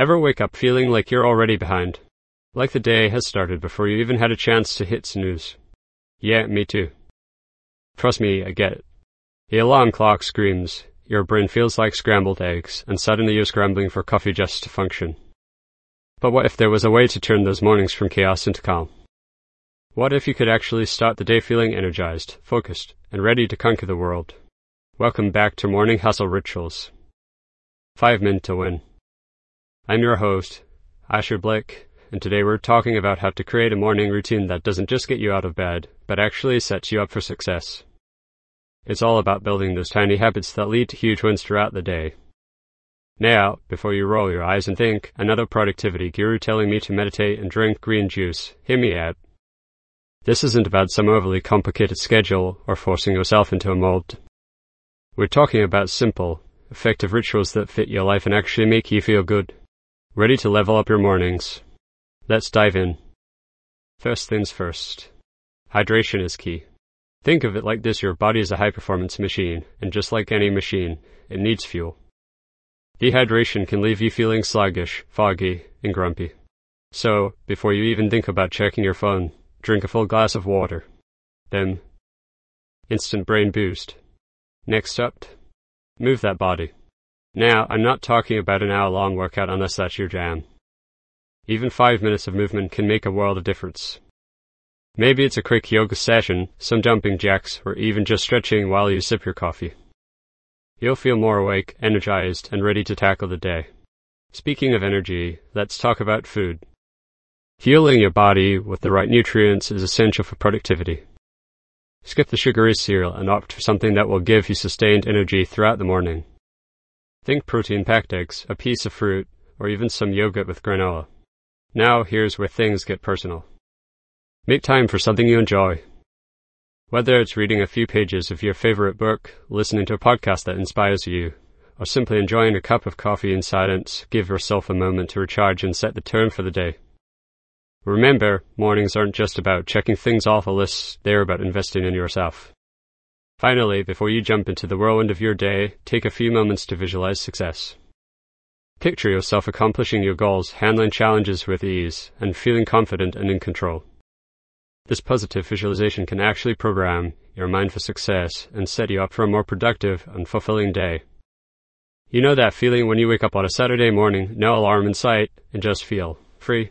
Ever wake up feeling like you're already behind? Like the day has started before you even had a chance to hit snooze? Yeah, me too. Trust me, I get it. The alarm clock screams, your brain feels like scrambled eggs, and suddenly you're scrambling for coffee just to function. But what if there was a way to turn those mornings from chaos into calm? What if you could actually start the day feeling energized, focused, and ready to conquer the world? Welcome back to Morning Hustle Rituals. 5 Min to Win. I'm your host, Asher Blake, and today we're talking about how to create a morning routine that doesn't just get you out of bed, but actually sets you up for success. It's all about building those tiny habits that lead to huge wins throughout the day. Now, before you roll your eyes and think, another productivity guru telling me to meditate and drink green juice, hear me out. This isn't about some overly complicated schedule or forcing yourself into a mold. We're talking about simple, effective rituals that fit your life and actually make you feel good. Ready to level up your mornings? Let's dive in. First things first. Hydration is key. Think of it like this: your body is a high-performance machine, and just like any machine, it needs fuel. Dehydration can leave you feeling sluggish, foggy, and grumpy. So, before you even think about checking your phone, drink a full glass of water. Then, instant brain boost. Next up, move that body. Now, I'm not talking about an hour-long workout unless that's your jam. Even 5 minutes of movement can make a world of difference. Maybe it's a quick yoga session, some jumping jacks, or even just stretching while you sip your coffee. You'll feel more awake, energized, and ready to tackle the day. Speaking of energy, let's talk about food. Fueling your body with the right nutrients is essential for productivity. Skip the sugary cereal and opt for something that will give you sustained energy throughout the morning. Think protein-packed eggs, a piece of fruit, or even some yogurt with granola. Now here's where things get personal. Make time for something you enjoy. Whether it's reading a few pages of your favorite book, listening to a podcast that inspires you, or simply enjoying a cup of coffee in silence, give yourself a moment to recharge and set the tone for the day. Remember, mornings aren't just about checking things off a list, they're about investing in yourself. Finally, before you jump into the whirlwind of your day, take a few moments to visualize success. Picture yourself accomplishing your goals, handling challenges with ease, and feeling confident and in control. This positive visualization can actually program your mind for success and set you up for a more productive and fulfilling day. You know that feeling when you wake up on a Saturday morning, no alarm in sight, and just feel free?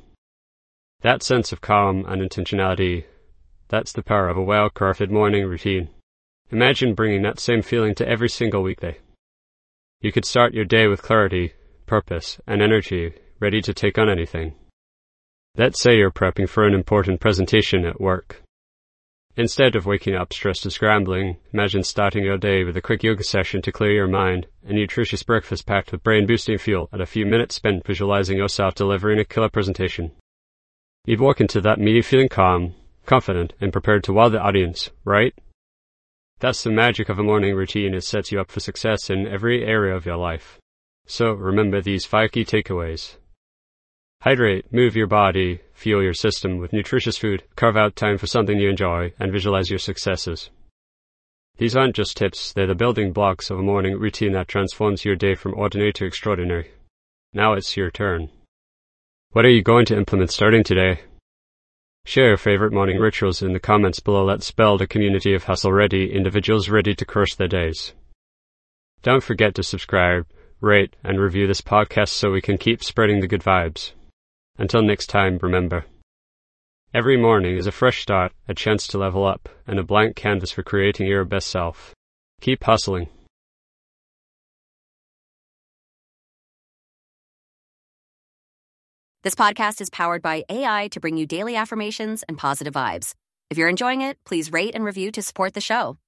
That sense of calm and intentionality, that's the power of a well-crafted morning routine. Imagine bringing that same feeling to every single weekday. You could start your day with clarity, purpose, and energy, ready to take on anything. Let's say you're prepping for an important presentation at work. Instead of waking up stressed and scrambling, imagine starting your day with a quick yoga session to clear your mind, a nutritious breakfast packed with brain-boosting fuel, and a few minutes spent visualizing yourself delivering a killer presentation. You'd walk into that meeting feeling calm, confident, and prepared to wow the audience, right? That's the magic of a morning routine. It sets you up for success in every area of your life. So remember these 5 key takeaways. Hydrate, move your body, fuel your system with nutritious food, carve out time for something you enjoy, and visualize your successes. These aren't just tips, they're the building blocks of a morning routine that transforms your day from ordinary to extraordinary. Now it's your turn. What are you going to implement starting today? Share your favorite morning rituals in the comments below. Let's build a community of hustle-ready individuals ready to crush their days. Don't forget to subscribe, rate, and review this podcast so we can keep spreading the good vibes. Until next time, remember, every morning is a fresh start, a chance to level up, and a blank canvas for creating your best self. Keep hustling. This podcast is powered by AI to bring you daily affirmations and positive vibes. If you're enjoying it, please rate and review to support the show.